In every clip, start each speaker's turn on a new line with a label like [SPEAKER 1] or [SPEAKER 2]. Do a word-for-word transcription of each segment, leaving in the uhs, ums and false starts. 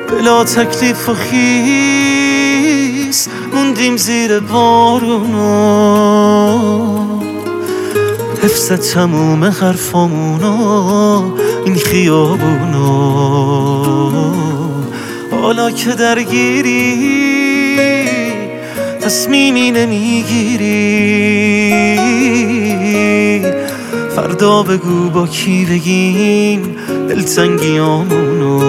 [SPEAKER 1] بلا تکلیف و خیس موندیم زیر بارونا، حفظ تموم حرفامونا این خیابونا. حالا که درگیری تصمیمی نمیگیری، فردا بگو با کی بگیم دلتنگیامونو.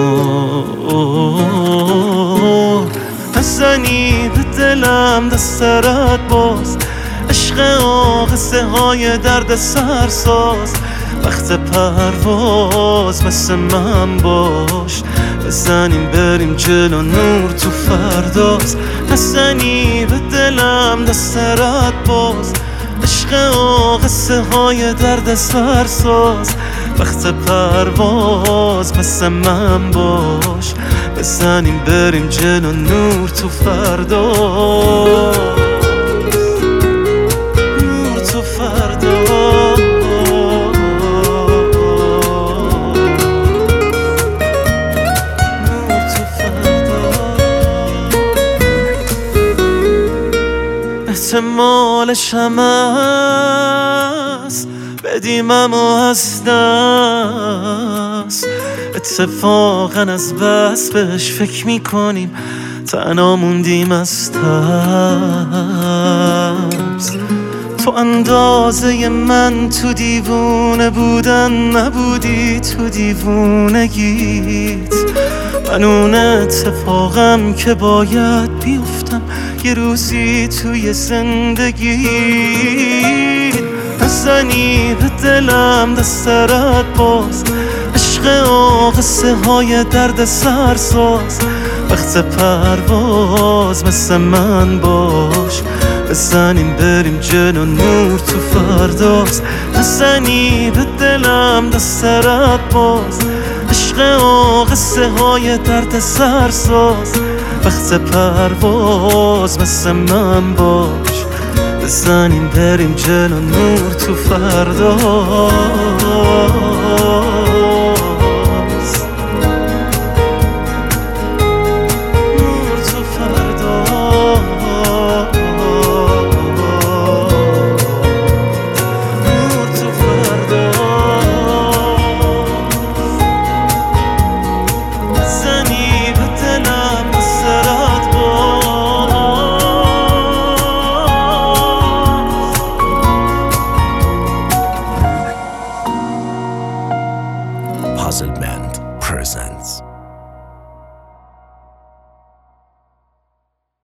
[SPEAKER 1] نزنی به دلم دسترت باز، عشق آقصه های درد سرساز. وقت پرواز مثل من باش، بزنیم بریم جلو نور تو فرداست. نزنی به دلم دسترت باز، عشق آقصه های درد سرساز. وقت پرواز مثل من باش، بزنیم بریم جلو نور تو فرداست. احتمالش هم هست بدیم اما از دست. اتفاقا از بس بهش فکر میکنیم تنها موندیم از ترس. تو اندازه من تو دیوونه بودن نبودی، تو دیوونگیت من اون اتفاقم که باید بیفتم یه روزی توی زندگیت. نزنی به دلم دسترت باز، عشق آقصه های درد سرساز. وقت پرواز مثل من باش، بزنیم بریم جلو نور تو فرداست. نزنی به دلم دسترت باز، عشق آقصه های درد سرساز. وقت پرواز مثل من باش، بزنیم بریم جلو نور تو فرداست.
[SPEAKER 2] Puzzle Band presents